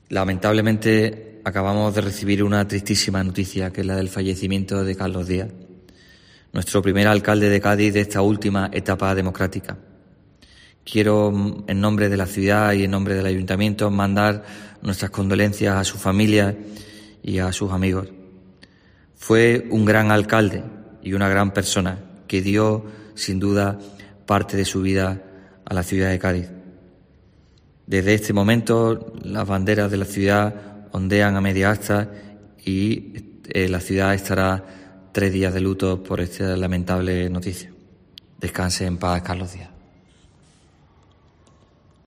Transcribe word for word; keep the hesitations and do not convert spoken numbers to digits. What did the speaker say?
Lamentablemente acabamos de recibir una tristísima noticia, que es la del fallecimiento de Carlos Díaz, nuestro primer alcalde de Cádiz de esta última etapa democrática. Quiero, en nombre de la ciudad y en nombre del ayuntamiento, mandar nuestras condolencias a su familia y a sus amigos. Fue un gran alcalde y una gran persona que dio, sin duda, parte de su vida a la ciudad de Cádiz. Desde este momento, las banderas de la ciudad ondean a media asta y eh, la ciudad estará tres días de luto por esta lamentable noticia. Descanse en paz, Carlos Díaz.